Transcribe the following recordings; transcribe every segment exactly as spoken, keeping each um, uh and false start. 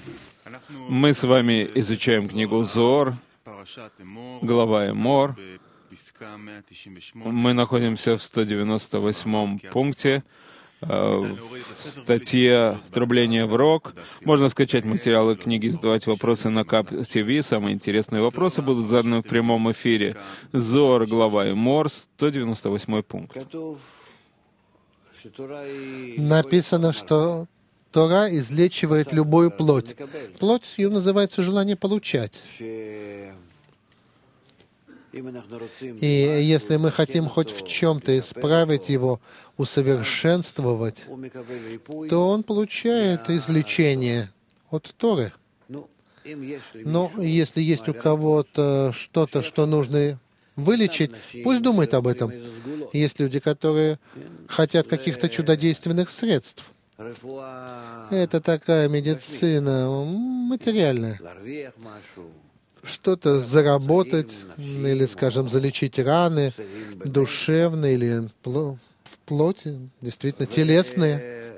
Мы с вами изучаем книгу Зоар, глава Эмор. Мы находимся в сто девяносто восьмом пункте, в статье «Втрубление в рог». Можно скачать материалы книги, задавать вопросы на КАП-ТВ. Самые интересные вопросы будут заданы в прямом эфире. Зоар, глава Эмор, сто девяносто восьмой пункт. Написано, что Тора излечивает любую плоть. Плоть, ее называется желание получать. И если мы хотим хоть в чем-то исправить его, усовершенствовать, то он получает излечение от Торы. Но если есть у кого-то что-то, что нужно вылечить, пусть думает об этом. Есть люди, которые хотят каких-то чудодейственных средств. Это такая медицина материальная. Что-то заработать, или, скажем, залечить раны, душевные или в плоти, действительно, телесные.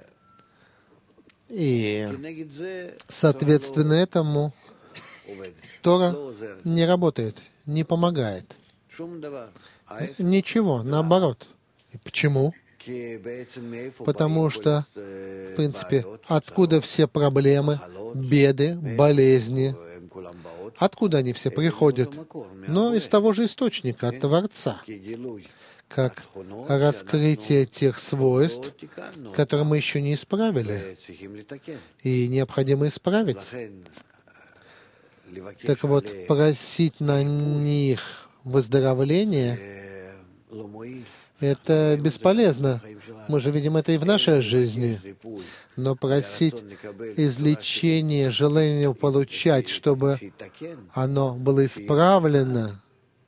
И, соответственно, этому Тора не работает, не помогает. Ничего, наоборот. И почему? Потому что, в принципе, откуда все проблемы, беды, болезни, откуда они все приходят? Но из того же источника, от Творца, как раскрытие тех свойств, которые мы еще не исправили, и необходимо исправить. Так вот, просить на них выздоровления — это бесполезно. Мы же видим это и в нашей жизни. Но просить излечения, желание получать, чтобы оно было исправлено,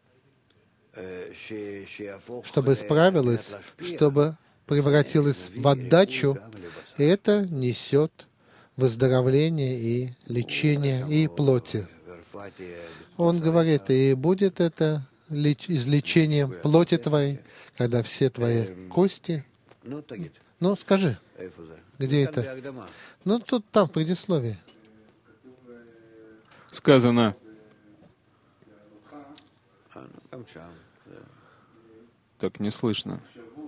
чтобы исправилось, чтобы превратилось в отдачу, это несет выздоровление и лечение и плоти. Он говорит, и будет это излечение плоти твоей, когда все твои кости... Ну, скажи, где это? Ну, тут, там, в предисловии. Сказано, так не слышно.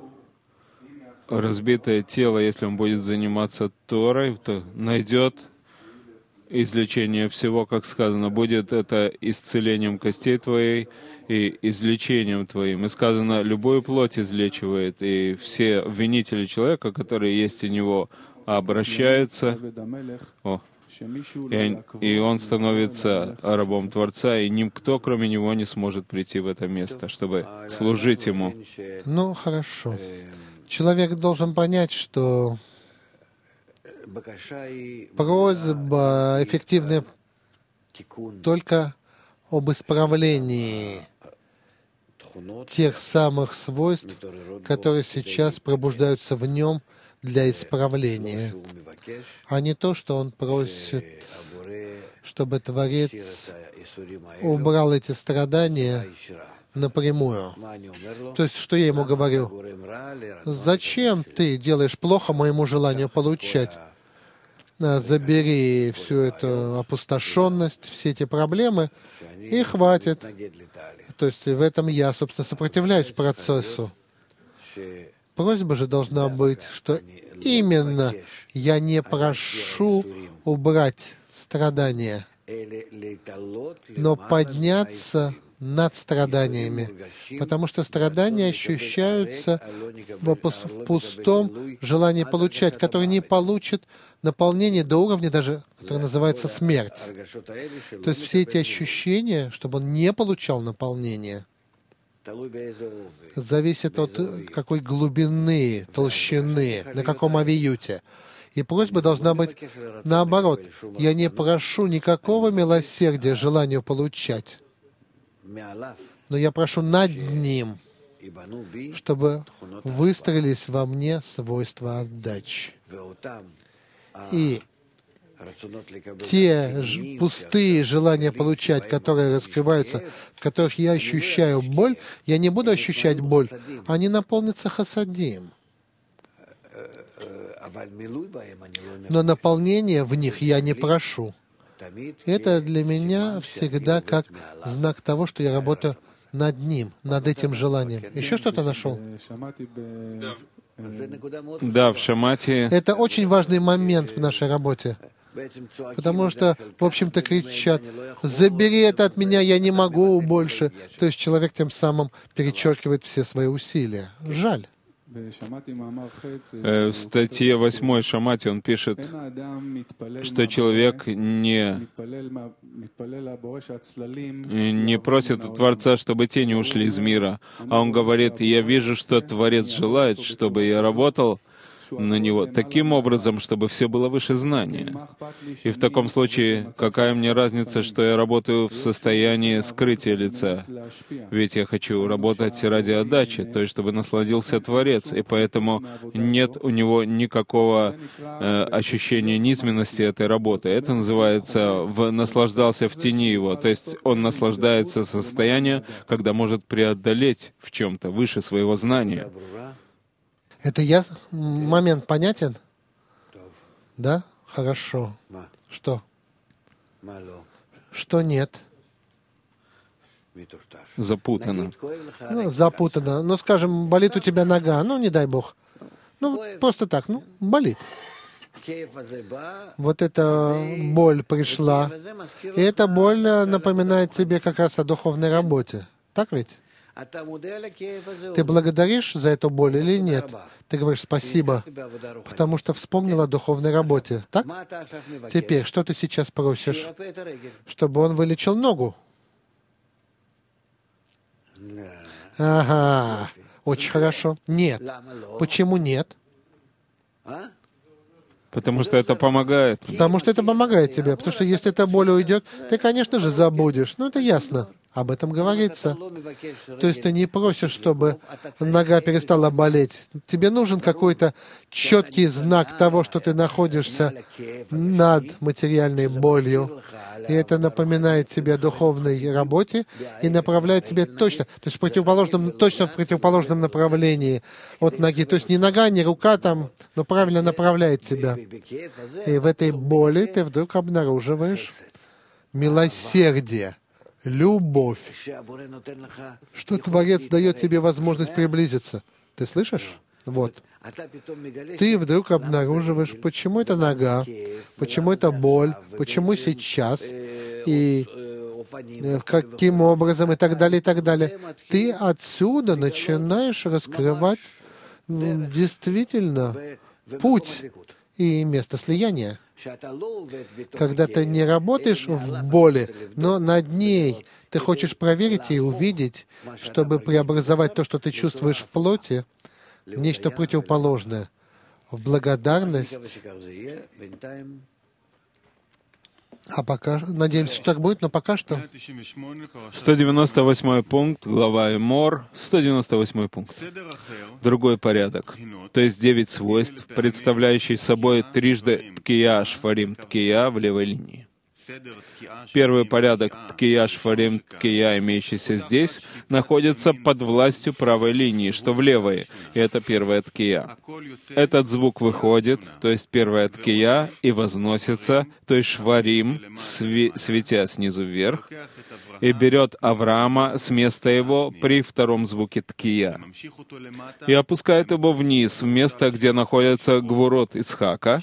Разбитое тело, если он будет заниматься Торой, то найдет излечение всего, как сказано, будет это исцелением костей твоей и излечением твоим. И сказано, любую плоть излечивает, и все обвинители человека, которые есть у него, обращаются, о, и, и он становится рабом Творца, и никто, кроме него, не сможет прийти в это место, чтобы служить ему. Ну, хорошо. Человек должен понять, что просьба эффективная только об исправлении тех самых свойств, которые сейчас пробуждаются в нем для исправления, а не то, что он просит, чтобы Творец убрал эти страдания напрямую. То есть, что я ему говорю? Зачем ты делаешь плохо моему желанию получать? Забери всю эту опустошенность, все эти проблемы, и хватит. То есть в этом я, собственно, сопротивляюсь процессу. Просьба же должна быть, что именно я не прошу убрать страдания, но подняться над страданиями, потому что страдания ощущаются в пустом желании получать, которое не получит наполнение до уровня даже, который называется смерть. То есть все эти ощущения, чтобы он не получал наполнение, зависит от какой глубины, толщины, на каком авиюте. И просьба должна быть наоборот. Я не прошу никакого милосердия, желанию получать, но я прошу над ним, чтобы выстроились во мне свойства отдачи. И те ж, пустые желания получать, которые раскрываются, в которых я ощущаю боль, я не буду ощущать боль, они наполнятся хасадим. но наполнение в них я не прошу. Это для меня всегда как знак того, что я работаю над ним, над этим желанием. Еще что-то нашел? Да, в Шамати. Это очень важный момент в нашей работе. Потому что, в общем-то, кричат: «Забери это от меня, я не могу больше». То есть человек тем самым перечеркивает все свои усилия. Жаль. В статье восьмой Шамати он пишет, что человек не, не просит у Творца, чтобы тени ушли из мира, а он говорит: «Я вижу, что Творец желает, чтобы я работал на него таким образом, чтобы все было выше знания. И в таком случае, какая мне разница, что я работаю в состоянии скрытия лица? Ведь я хочу работать ради отдачи, то есть чтобы насладился Творец, и поэтому нет у него никакого э, ощущения низменности этой работы. Это называется в, «наслаждался в тени его», то есть он наслаждается состоянием, когда может преодолеть в чем-то выше своего знания. Это я... момент понятен? Да? Хорошо. Что? Что нет? Запутано. Ну, запутано. Ну, скажем, болит у тебя нога. Ну, не дай Бог. Ну, просто так. Ну, болит. Вот эта боль пришла. И эта боль напоминает тебе как раз о духовной работе. Так ведь? Ты благодаришь за эту боль или нет? Ты говоришь спасибо, потому что вспомнил о духовной работе. Так? Теперь, что ты сейчас просишь? Чтобы он вылечил ногу. Ага, очень хорошо. Нет. Почему нет? Потому что это помогает. Потому что это помогает тебе. Потому что если эта боль уйдет, ты, конечно же, забудешь. Ну, это ясно. Об этом говорится. То есть ты не просишь, чтобы нога перестала болеть. Тебе нужен какой-то четкий знак того, что ты находишься над материальной болью. И это напоминает тебе о духовной работе и направляет тебя точно, то есть в противоположном, точно в противоположном направлении от ноги. То есть не нога, не рука там, но правильно направляет тебя. И в этой боли ты вдруг обнаруживаешь милосердие, любовь, что Творец дает тебе возможность приблизиться. Ты слышишь? Вот. Ты вдруг обнаруживаешь, почему это нога, почему это боль, почему сейчас, и каким образом, и так далее, и так далее. Ты отсюда начинаешь раскрывать действительно путь и место слияния. Когда ты не работаешь в боли, но над ней ты хочешь проверить и увидеть, чтобы преобразовать то, что ты чувствуешь в плоти, в нечто противоположное, в благодарность. А пока, надеемся, что так будет, но пока что. сто девяносто восьмой пункт, глава Эмор, сто девяносто восьмой пункт. Другой порядок, то есть девять свойств, представляющие собой трижды ткия шфарим ткия в левой линии. Первый порядок ткия шфарим ткия, имеющийся здесь, находится под властью правой линии, что в левой, и это первая ткия. Этот звук выходит, то есть первая ткия, и возносится, то есть шварим, сви, светя снизу вверх, и берет Авраама с места его при втором звуке ткия, и опускает его вниз, в место, где находится гвурот Ицхака,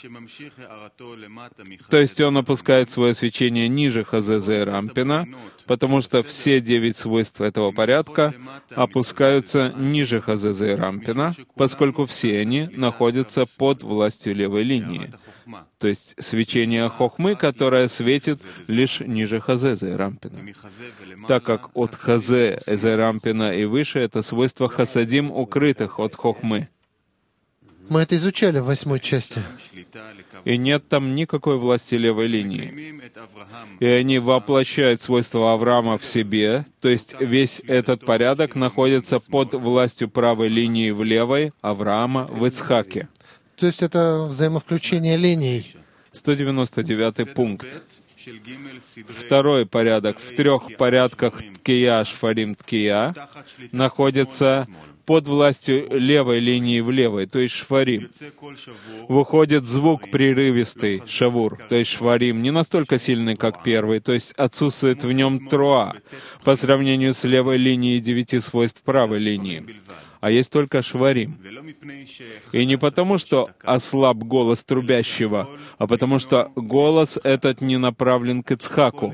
то есть он опускает свое свечение ниже Хазезе Рампина, потому что все девять свойств этого порядка опускаются ниже Хазезе Рампина, поскольку все они находятся под властью левой линии, то есть свечение Хохмы, которое светит лишь ниже Хазезе Рампина. Так как от Хазе Рампина и выше — это свойство Хасадим, укрытых от Хохмы. Мы это изучали в восьмой части. И нет там никакой власти левой линии. И они воплощают свойства Авраама в себе, то есть весь этот порядок находится под властью правой линии в левой, Авраама в Ицхаке. То есть это взаимовключение линий. сто девяносто девятый пункт. Второй порядок. В трех порядках ткия, шфарим, ткия находится под властью левой линии в левой, то есть шварим. Выходит звук прерывистый, шавур, то есть шварим, не настолько сильный, как первый, то есть отсутствует в нем труа по сравнению с левой линией девяти свойств правой линии. А есть только шварим. И не потому, что ослаб голос трубящего, а потому что голос этот не направлен к Ицхаку,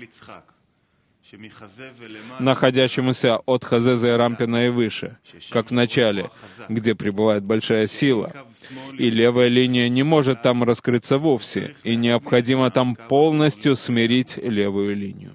находящемуся от Хазезе Рампина и выше, как в начале, где пребывает большая сила. И левая линия не может там раскрыться вовсе, и необходимо там полностью смирить левую линию.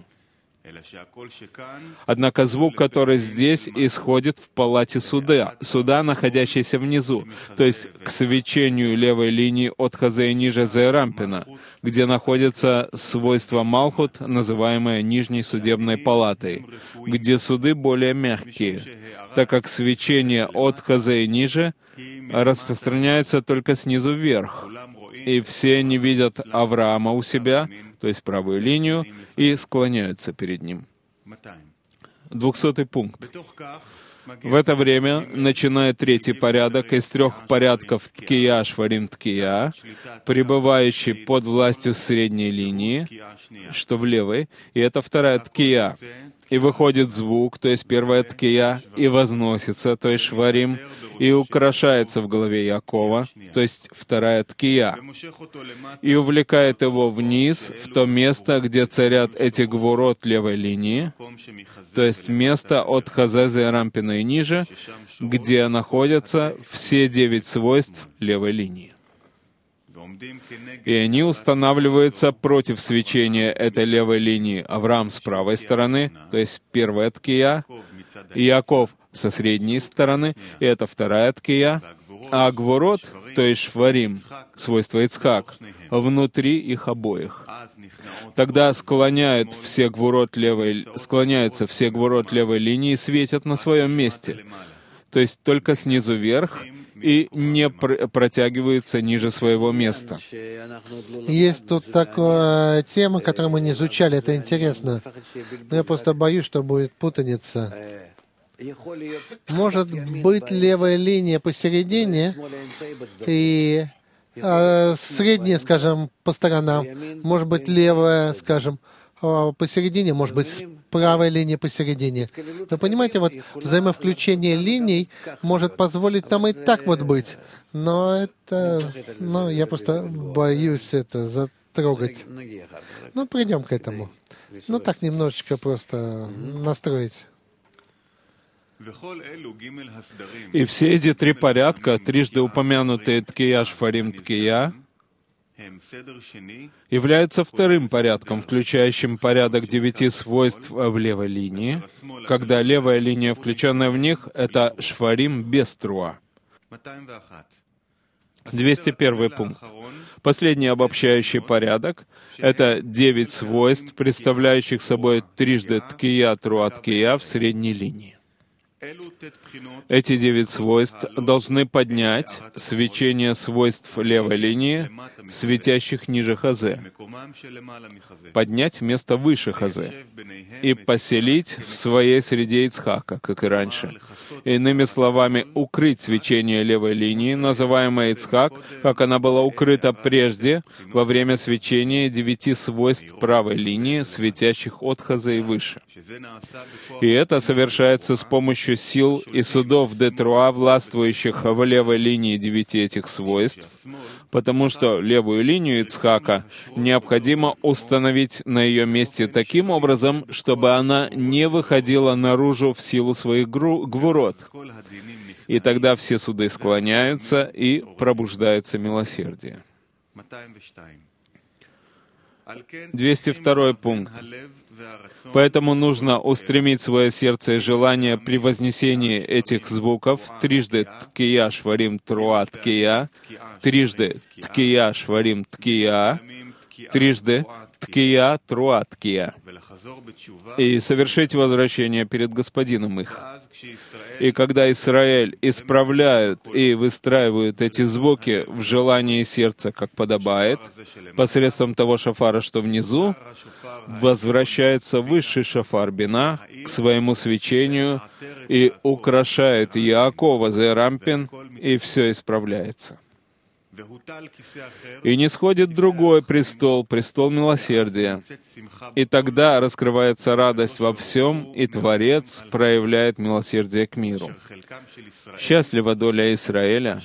Однако звук, который здесь, исходит в палате суда, суда, находящейся внизу, то есть к свечению левой линии от Хазе и ниже Зерампина, где находится свойство Малхут, называемое нижней судебной палатой, где суды более мягкие, так как свечение от Хазе и ниже распространяется только снизу вверх, и все они видят Авраама у себя, то есть правую линию, и склоняются перед ним. Двухсотый пункт. В это время начинает третий порядок из трех порядков Ткия, Шварим, Ткия, пребывающий под властью средней линии, что в левой, и это вторая Ткия. И выходит звук, то есть первая Ткия, и возносится, то есть Шварим, и украшается в голове Якова, то есть вторая Ткия, и увлекает его вниз, в то место, где царят эти гвурот левой линии, то есть место от Хазезе и Рампина и ниже, где находятся все девять свойств левой линии. И они устанавливаются против свечения этой левой линии. Авраам с правой стороны, то есть первая Ткия, и Яков со средней стороны, и это вторая Ткия, а Гвурот, то есть Шварим, свойство Ицхак, внутри их обоих. Тогда склоняют все гвурот левой, склоняются все гвурот левой линии и светят на своем месте, то есть только снизу вверх, и не пр- протягиваются ниже своего места. Есть тут такая тема, которую мы не изучали, это интересно. Но я просто боюсь, что будет путаница. Может быть левая линия посередине и а, средняя, скажем, по сторонам. Может быть левая, скажем, посередине, может быть правая линия посередине. Вы понимаете, вот взаимовключение линий может позволить нам и так вот быть. Но это, ну, я просто боюсь это затрогать. Ну, придем к этому. Ну, так немножечко просто настроить. И все эти три порядка, трижды упомянутые Ткия, Шварим, Ткия, являются вторым порядком, включающим порядок девяти свойств в левой линии, когда левая линия, включенная в них, это Шварим без труа. двести первый пункт. Последний обобщающий порядок — это девять свойств, представляющих собой трижды Ткия, Труа, Ткия в средней линии. Эти девять свойств должны поднять свечение свойств левой линии, светящих ниже Хазе, поднять вместо выше Хазе и поселить в своей среде Ицхака, как и раньше. Иными словами, укрыть свечение левой линии, называемое Ицхак, как она была укрыта прежде, во время свечения девяти свойств правой линии, светящих от Хазе и выше. И это совершается с помощью сил и судов Детруа, властвующих в левой линии девяти этих свойств, потому что левую линию Ицхака необходимо установить на ее месте таким образом, чтобы она не выходила наружу в силу своих гвурот. И тогда все суды склоняются и пробуждается милосердие. двести второй пункт. Поэтому нужно устремить свое сердце и желание при вознесении этих звуков трижды Ткия, Шварим, Труа, Ткия, трижды Ткия, Шварим, Ткия, трижды Ткия, Труа, Ткия, и совершить возвращение перед Господином их. И когда Израиль исправляют и выстраивают эти звуки в желании сердца, как подобает, посредством того шафара, что внизу, возвращается высший шафар бина к своему свечению и украшает Яакова Зерампин, и все исправляется. И не сходит другой престол, престол милосердия. И тогда раскрывается радость во всем, и Творец проявляет милосердие к миру. Счастлива доля Израиля,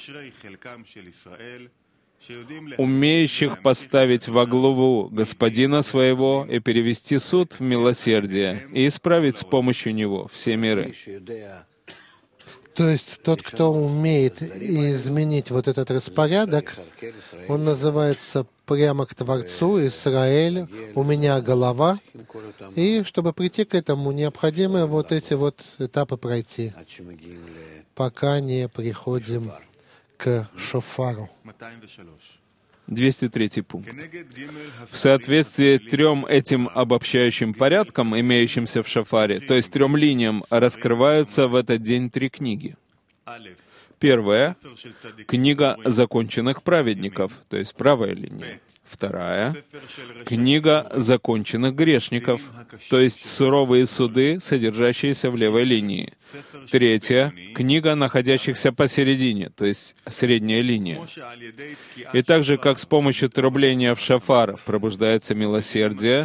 умеющих поставить во главу Господина своего и перевести суд в милосердие, и исправить с помощью него все миры. То есть тот, кто умеет изменить вот этот распорядок, он называется прямо к Творцу, Израиль, у меня голова, и чтобы прийти к этому, необходимо вот эти вот этапы пройти, пока не приходим к шофару. двести третий пункт. В соответствии трем этим обобщающим порядкам, имеющимся в шафаре, то есть трем линиям, раскрываются в этот день три книги. Первая — книга законченных праведников, то есть правая линия. Вторая — книга законченных грешников, то есть суровые суды, содержащиеся в левой линии. Третья — книга находящихся посередине, то есть средняя линия. И так же, как с помощью трубления в шафар пробуждается милосердие,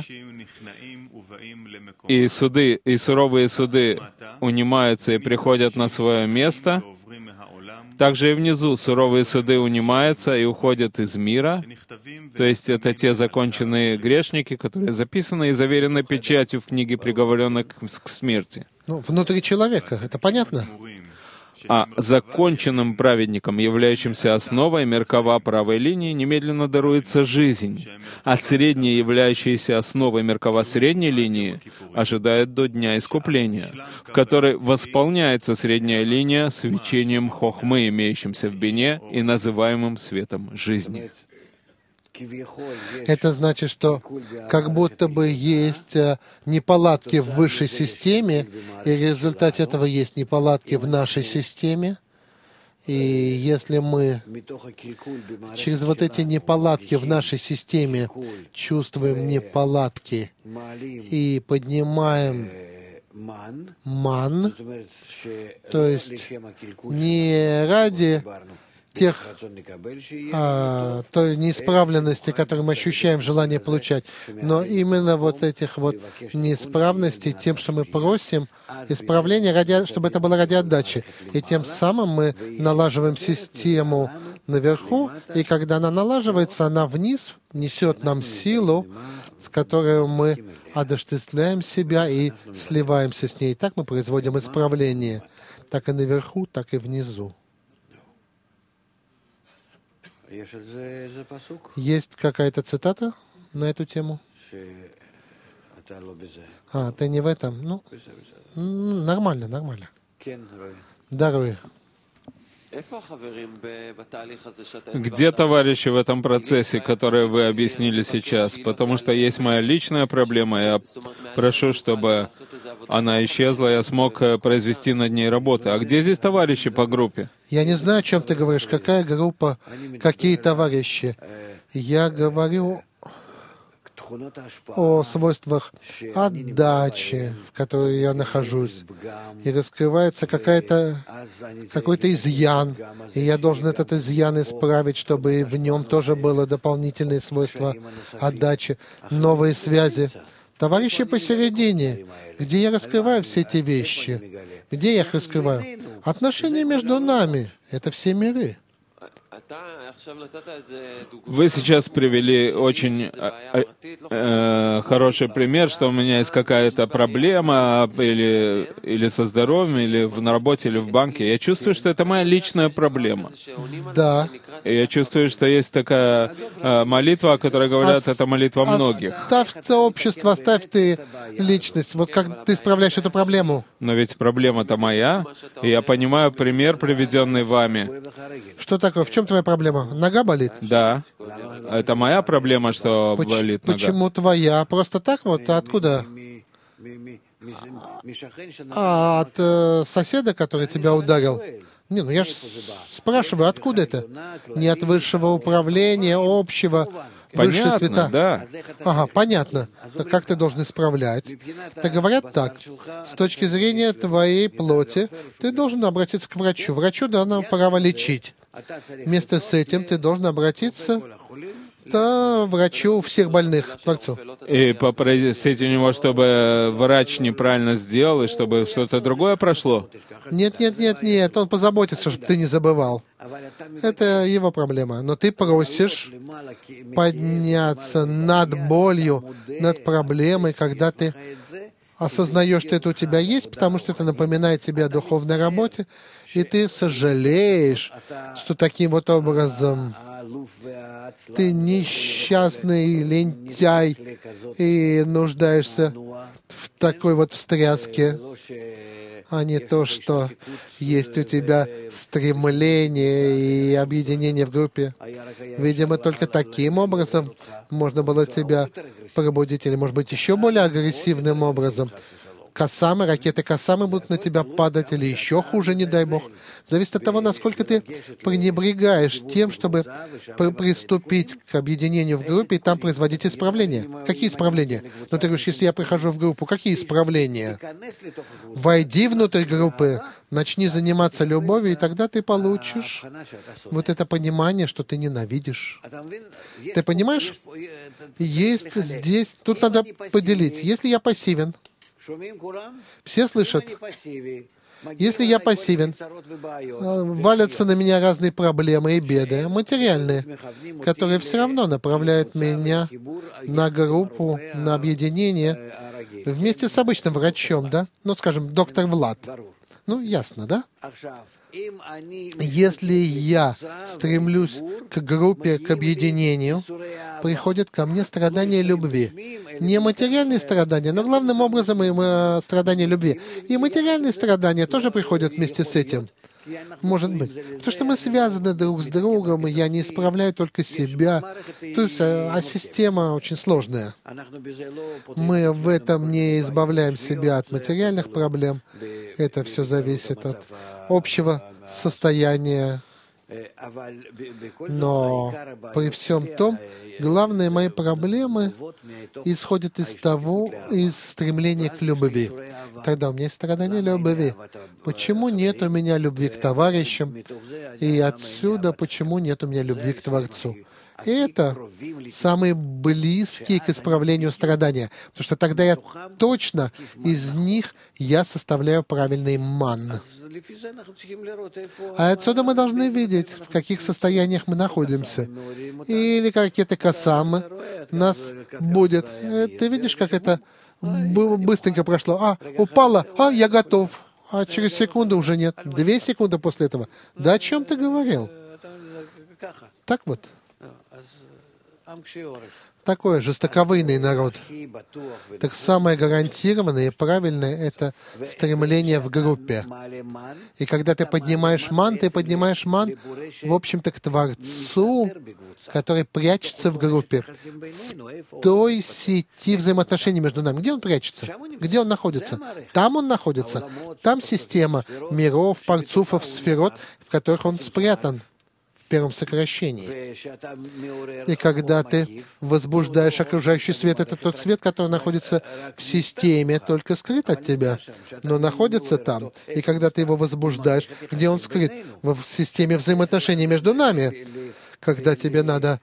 и суды, и суровые суды унимаются и приходят на свое место, также и внизу суровые суды унимаются и уходят из мира, то есть это те законченные грешники, которые записаны и заверены печатью в книге приговоренных к смерти. Ну, внутри человека, это понятно? А законченным праведникам, являющимся основой меркава правой линии, немедленно даруется жизнь, а средняя, являющаяся основой меркава средней линии, ожидает до дня искупления, в которой восполняется средняя линия свечением хохмы, имеющимся в бине и называемым светом жизни. Это значит, что как будто бы есть неполадки в высшей системе, и в результате этого есть неполадки в нашей системе. И если мы через вот эти неполадки в нашей системе чувствуем неполадки и поднимаем ман, то есть не ради тех а, той неисправленности, которые мы ощущаем, желание получать, но именно вот этих вот неисправностей, тем, что мы просим исправления, ради, чтобы это было ради отдачи. И тем самым мы налаживаем систему наверху, и когда она налаживается, она вниз несет нам силу, с которой мы одушевляем себя и сливаемся с ней. И так мы производим исправление, так и наверху, так и внизу. Есть какая-то цитата на эту тему? А, ты не в этом? Ну, нормально, нормально. Да, Руи. Где товарищи в этом процессе, который вы объяснили сейчас? Потому что есть моя личная проблема, я прошу, чтобы она исчезла, я смог произвести над ней работу. А где здесь товарищи по группе? Я не знаю, о чем ты говоришь. Какая группа, какие товарищи? Я говорю о свойствах отдачи, в которой я нахожусь, и раскрывается какая-то, какой-то изъян, и я должен этот изъян исправить, чтобы в нем тоже было дополнительные свойства отдачи, новые связи. Товарищи посередине, где я раскрываю все эти вещи, где я их раскрываю? Отношения между нами — это все миры. Вы сейчас привели очень э, э, хороший пример, что у меня есть какая-то проблема или, или со здоровьем, или в, на работе, или в банке. Я чувствую, что это моя личная проблема. Да. И я чувствую, что есть такая э, молитва, о которой говорят, а, это молитва многих. Оставь общество, оставь ты личность. Вот как ты справляешь эту проблему? Но ведь проблема-то моя, и я понимаю пример, приведенный вами. Что такое? В чем твоя проблема? Нога болит? Да. Это моя проблема, что Поч- болит нога. Почему твоя? Просто так вот? А откуда? А от э, соседа, который тебя ударил? Не, ну я ж спрашиваю, откуда это? Не от высшего управления, общего. высшие Понятно, света. да. Ага, понятно. Так как ты должен исправлять? Так говорят так. С точки зрения твоей плоти, ты должен обратиться к врачу. Врачу дано право лечить. Вместе с этим ты должен обратиться к врачу всех больных, Творцу. И попросить у него, чтобы врач неправильно сделал, и чтобы что-то другое прошло? Нет, нет, нет, нет. Он позаботится, чтобы ты не забывал. Это его проблема. Но ты просишь подняться над болью, над проблемой, когда ты осознаешь, что это у тебя есть, потому что это напоминает тебе о духовной работе, и ты сожалеешь, что таким вот образом ты несчастный лентяй и нуждаешься в такой вот встряске, а не то, что есть у тебя стремление и объединение в группе. Видимо, только таким образом можно было тебя пробудить, или, может быть, еще более агрессивным образом. Касамы, ракеты Касамы будут на тебя падать, или еще хуже, не дай Бог. Зависит от того, насколько ты пренебрегаешь тем, чтобы пр- приступить к объединению в группе и там производить исправления. Какие исправления? Но ты говоришь, если я прихожу в группу, какие исправления? Войди внутрь группы, начни заниматься любовью, и тогда ты получишь вот это понимание, что ты ненавидишь. Ты понимаешь? Есть здесь, тут надо поделить. Если я пассивен, все слышат. Если я пассивен, валятся на меня разные проблемы и беды, материальные, которые все равно направляют меня на группу, на объединение, вместе с обычным врачом, да? Ну, скажем, доктор Влад. Ну, ясно, да? Если я стремлюсь к группе, к объединению, приходят ко мне страдания любви. Не материальные страдания, но главным образом и страдания любви. И материальные страдания тоже приходят вместе с этим. Может быть. Потому что мы связаны друг с другом, и я не исправляю только себя. То есть, а, а система очень сложная. Мы в этом не избавляем себя от материальных проблем. Это все зависит от общего состояния. Но при всем том, главные мои проблемы исходят из того, из стремления к любви. Тогда у меня есть страдание любви. Почему нет у меня любви к товарищам? И отсюда, почему нет у меня любви к Творцу? И это самые близкие к исправлению страдания. Потому что тогда я точно из них я составляю правильный ман. А отсюда мы должны видеть, в каких состояниях мы находимся. Или ракеты Касамы нас будет. Ты видишь, как это быстренько прошло. А, упало. А, я готов. А через секунду уже нет. Две секунды после этого. Да о чем ты говорил? Так вот. Такой жестоковыйный народ. Так самое гарантированное и правильное — это стремление в группе. И когда ты поднимаешь ман, ты поднимаешь ман, в общем-то, к Творцу, который прячется в группе, в той сети взаимоотношений между нами. Где он прячется? Где он находится? Там он находится. Там система миров, парцуфов, сферот, в которых он спрятан. В первом сокращении. И когда ты возбуждаешь окружающий свет, это тот свет, который находится в системе, только скрыт от тебя, но находится там. И когда ты его возбуждаешь, где он скрыт? В системе взаимоотношений между нами. Когда тебе надо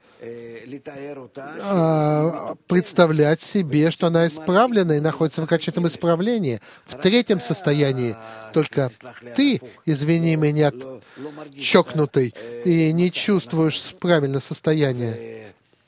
а, представлять себе, что она исправлена и находится в окончательном исправлении, в третьем состоянии. Только ты, извини меня, чокнутый, и не чувствуешь правильное состояние.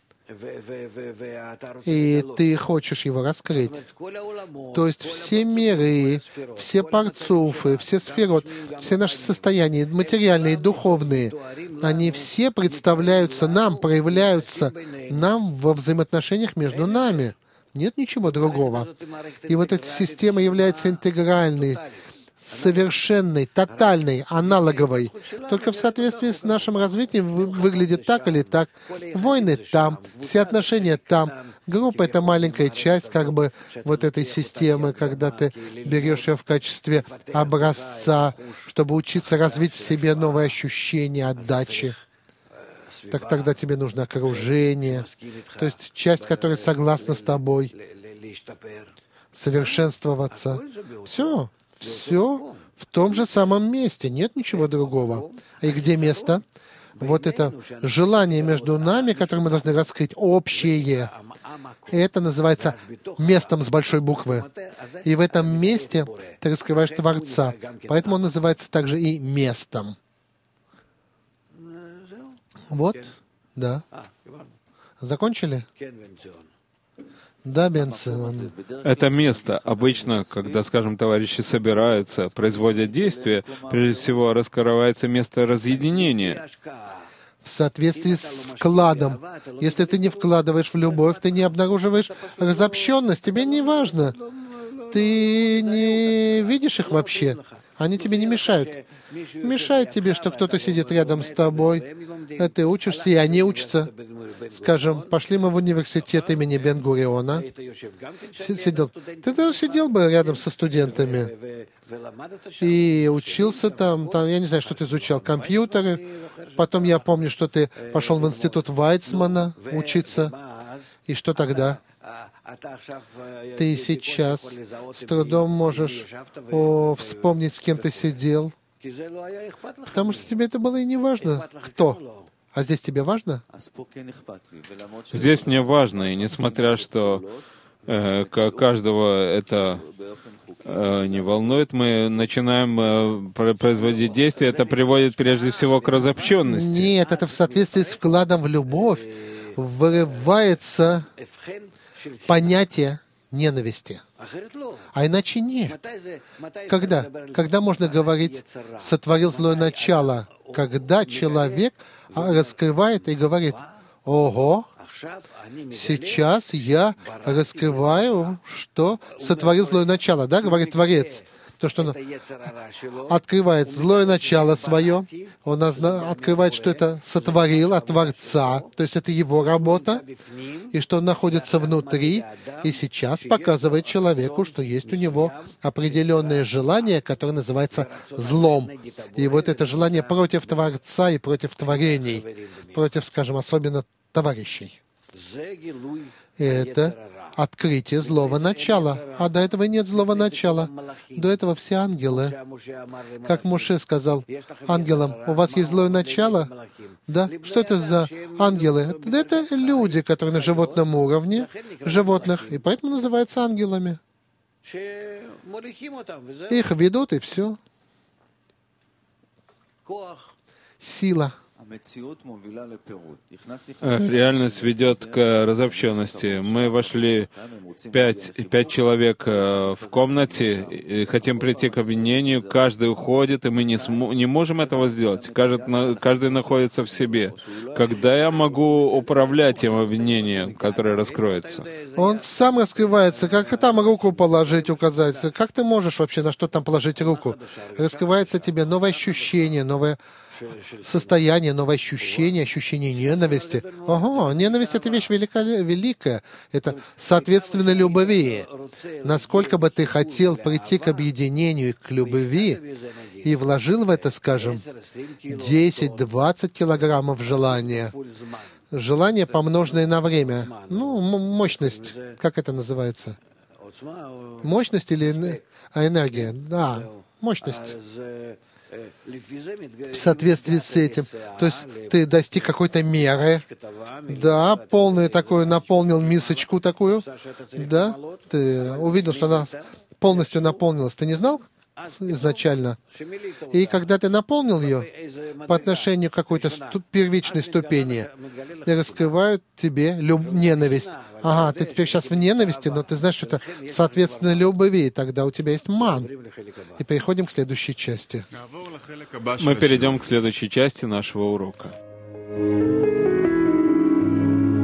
И ты хочешь его раскрыть. То есть все миры, все парцуфы, все сферот, все наши состояния, материальные и духовные, они все представляются нам, проявляются нам во взаимоотношениях между нами. Нет ничего другого. И вот эта система является интегральной, совершенной, тотальной, аналоговой. Только в соответствии с нашим развитием вы, выглядит так или так. Войны там, все отношения там. Группа — это маленькая часть как бы вот этой системы, когда ты берешь ее в качестве образца, чтобы учиться развить в себе новые ощущения отдачи. так тогда тебе нужно окружение, то есть часть, которая согласна с тобой, совершенствоваться. Все, все в том же самом месте, нет ничего другого. И где место? Вот это желание между нами, которое мы должны раскрыть, общее. И это называется местом с большой буквы. И в этом месте ты раскрываешь Творца. Поэтому он называется также и местом. Вот, да. Закончили? Да, Бенцион. Это место обычно, когда, скажем, товарищи собираются, производят действия, прежде всего раскрывается место разъединения. В соответствии с вкладом. Если ты не вкладываешь в любовь, ты не обнаруживаешь разобщенность, тебе не важно. Ты не видишь их вообще. Они тебе не мешают. Мешает тебе, что кто-то сидит рядом с тобой, а ты учишься, и они учатся. Скажем, пошли мы в университет имени Бен-Гуриона. Сидел. Ты тоже сидел бы рядом со студентами и учился там, там, я не знаю, что ты изучал, компьютеры. Потом я помню, что ты пошел в институт Вайцмана учиться. И что тогда? Ты сейчас с трудом можешь о, вспомнить, с кем ты сидел, потому что тебе это было и не важно, кто. А здесь тебе важно? Здесь мне важно, и несмотря что э, каждого это э, не волнует, мы начинаем э, производить действия, это приводит прежде всего к разобщенности. Нет, это в соответствии с вкладом в любовь вырывается понятие ненависти. А иначе нет. Когда? Когда можно говорить «сотворил злое начало»? Когда человек раскрывает и говорит: «Ого, сейчас я раскрываю, что сотворил злое начало». Да, говорит Творец. То, что он открывает злое начало свое, он открывает, что это сотворил от Творца, то есть это его работа, и что он находится внутри, и сейчас показывает человеку, что есть у него определенное желание, которое называется злом. И вот это желание против Творца и против творений, против, скажем, особенно товарищей. Это открытие злого начала. А до этого нет злого начала. До этого все ангелы. Как Моше сказал ангелам: «У вас есть злое начало?» Да? Что это за ангелы? Это люди, которые на животном уровне, животных, и поэтому называются ангелами. Их ведут, и все. Сила. Реальность ведет к разобщенности. Мы вошли пять, пять человек в комнате, и хотим прийти к объединению, каждый уходит, и мы не, см- не можем этого сделать. Каждый, каждый находится в себе. Когда я могу управлять тем объединением, которое раскроется? Он сам раскрывается. Как там руку положить, указать? Как ты можешь вообще на что там положить руку? Раскрывается тебе новое ощущение, новое состояние, новое ощущение, ощущение ненависти. Ого, ненависть — это вещь велика, великая. Это соответственно любви. Насколько бы ты хотел прийти к объединению и к любви, и вложил в это, скажем, десять-двадцать килограммов желания. Желание, помноженное на время. Ну, мощность. Как это называется? Мощность или энергия? Да, мощность. В соответствии с этим. То есть ты достиг какой-то меры, да, полную такую, наполнил мисочку такую, да, ты увидел, что она полностью наполнилась. Ты не знал изначально? И когда ты наполнил ее по отношению к какой-то сту- первичной ступени, и раскрывают тебе люб- ненависть. Ага, ты теперь сейчас в ненависти, но ты знаешь, что это соответственно любви, и тогда у тебя есть ман. И переходим к следующей части. Мы перейдем к следующей части нашего урока.